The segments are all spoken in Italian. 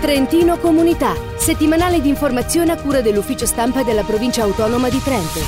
Trentino Comunità, settimanale di informazione a cura dell'ufficio stampa della provincia autonoma di Trento.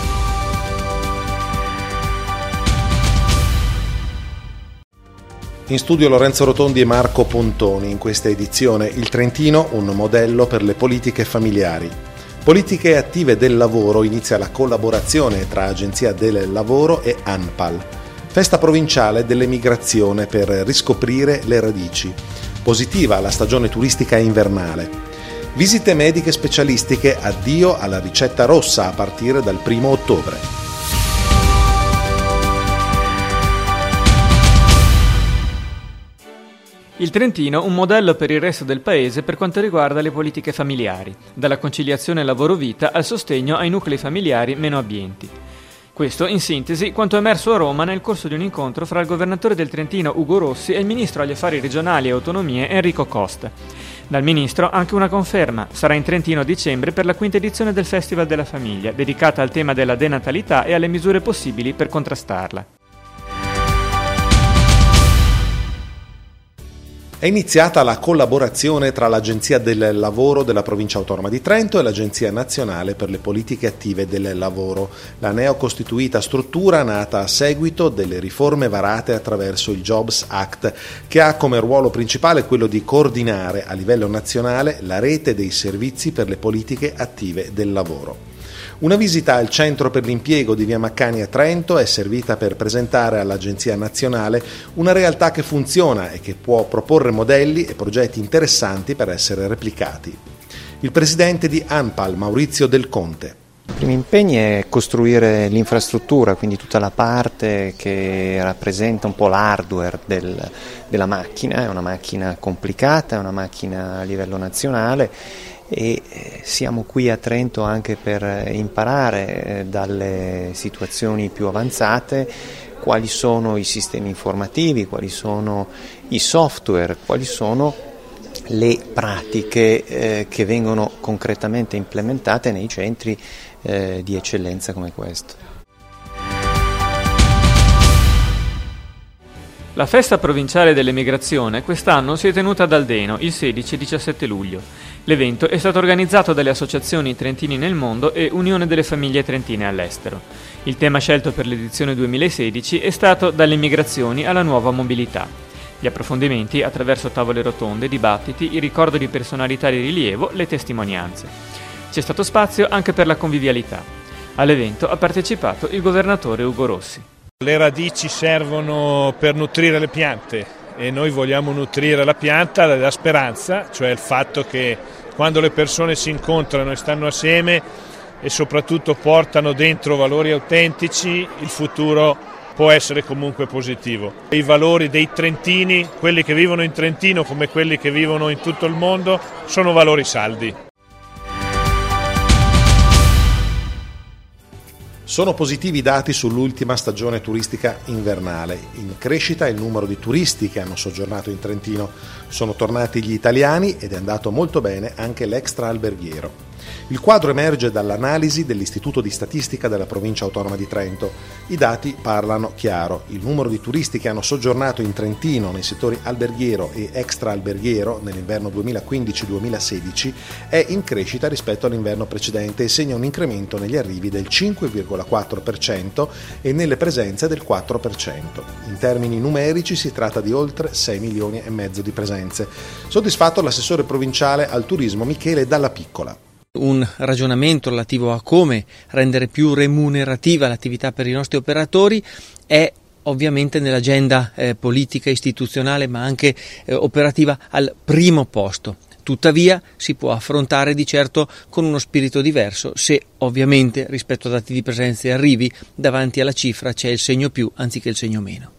In studio Lorenzo Rotondi e Marco Pontoni. In questa edizione il Trentino, un modello per le politiche familiari. Politiche attive del lavoro, inizia la collaborazione tra Agenzia del Lavoro e ANPAL. Festa provinciale dell'emigrazione per riscoprire le radici. Positiva la stagione turistica invernale. Visite mediche specialistiche, addio alla ricetta rossa a partire dal 1° ottobre. Il Trentino, un modello per il resto del paese per quanto riguarda le politiche familiari, dalla conciliazione lavoro-vita al sostegno ai nuclei familiari meno abbienti. Questo, in sintesi, quanto è emerso a Roma nel corso di un incontro fra il governatore del Trentino Ugo Rossi e il ministro agli affari regionali e autonomie Enrico Costa. Dal ministro anche una conferma: sarà in Trentino a dicembre per la 5ª edizione del Festival della Famiglia, dedicata al tema della denatalità e alle misure possibili per contrastarla. È iniziata la collaborazione tra l'Agenzia del Lavoro della Provincia Autonoma di Trento e l'Agenzia Nazionale per le Politiche Attive del Lavoro, la neocostituita struttura nata a seguito delle riforme varate attraverso il Jobs Act, che ha come ruolo principale quello di coordinare a livello nazionale la rete dei servizi per le politiche attive del lavoro. Una visita al Centro per l'Impiego di Via Maccani a Trento è servita per presentare all'Agenzia Nazionale una realtà che funziona e che può proporre modelli e progetti interessanti per essere replicati. Il presidente di ANPAL, Maurizio Del Conte. I primi impegni è costruire l'infrastruttura, quindi tutta la parte che rappresenta un po' l'hardware della macchina. È una macchina complicata, è una macchina a livello nazionale e siamo qui a Trento anche per imparare dalle situazioni più avanzate quali sono i sistemi informativi, quali sono i software, quali sono le pratiche che vengono concretamente implementate nei centri di eccellenza come questo. La festa provinciale dell'emigrazione quest'anno si è tenuta ad Aldeno il 16 e 17 luglio. L'evento è stato organizzato dalle associazioni Trentini nel Mondo e Unione delle Famiglie Trentine all'estero. Il tema scelto per l'edizione 2016 è stato Dalle migrazioni alla nuova mobilità. Gli approfondimenti attraverso tavole rotonde, dibattiti, il ricordo di personalità di rilievo, le testimonianze. C'è stato spazio anche per la convivialità. All'evento ha partecipato il governatore Ugo Rossi. Le radici servono per nutrire le piante e noi vogliamo nutrire la pianta della speranza, cioè il fatto che quando le persone si incontrano e stanno assieme e soprattutto portano dentro valori autentici, il futuro può essere comunque positivo. I valori dei trentini, quelli che vivono in Trentino come quelli che vivono in tutto il mondo, sono valori saldi. Sono positivi i dati sull'ultima stagione turistica invernale. In crescita il numero di turisti che hanno soggiornato in Trentino. Sono tornati gli italiani ed è andato molto bene anche l'extra alberghiero. Il quadro emerge dall'analisi dell'Istituto di Statistica della Provincia Autonoma di Trento. I dati parlano chiaro. Il numero di turisti che hanno soggiornato in Trentino nei settori alberghiero e extra alberghiero nell'inverno 2015-2016 è in crescita rispetto all'inverno precedente e segna un incremento negli arrivi del 5,4% e nelle presenze del 4%. In termini numerici si tratta di oltre 6 milioni e mezzo di presenze. Soddisfatto l'assessore provinciale al turismo Michele Dalla Piccola. Un ragionamento relativo a come rendere più remunerativa l'attività per i nostri operatori è ovviamente nell'agenda politica, istituzionale ma anche operativa al primo posto. Tuttavia si può affrontare di certo con uno spirito diverso se ovviamente rispetto a dati di presenze e arrivi davanti alla cifra c'è il segno più anziché il segno meno.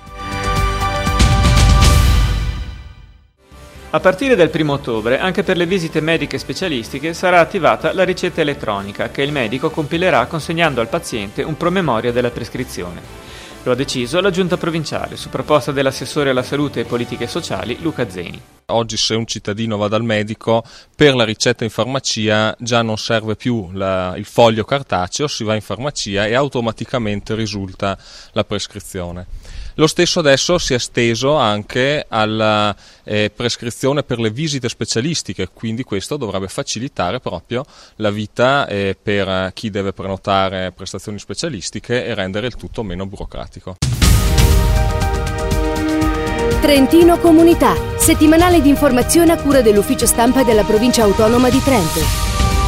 A partire dal 1° ottobre, anche per le visite mediche specialistiche sarà attivata la ricetta elettronica che il medico compilerà consegnando al paziente un promemoria della prescrizione. Lo ha deciso la Giunta provinciale, su proposta dell'assessore alla salute e politiche sociali Luca Zeni. Oggi se un cittadino va dal medico, per la ricetta in farmacia già non serve più il foglio cartaceo, si va in farmacia e automaticamente risulta la prescrizione. Lo stesso adesso si è esteso anche alla prescrizione per le visite specialistiche, quindi questo dovrebbe facilitare proprio la vita per chi deve prenotare prestazioni specialistiche e rendere il tutto meno burocratico. Trentino Comunità, settimanale di informazione a cura dell'Ufficio Stampa della Provincia Autonoma di Trento.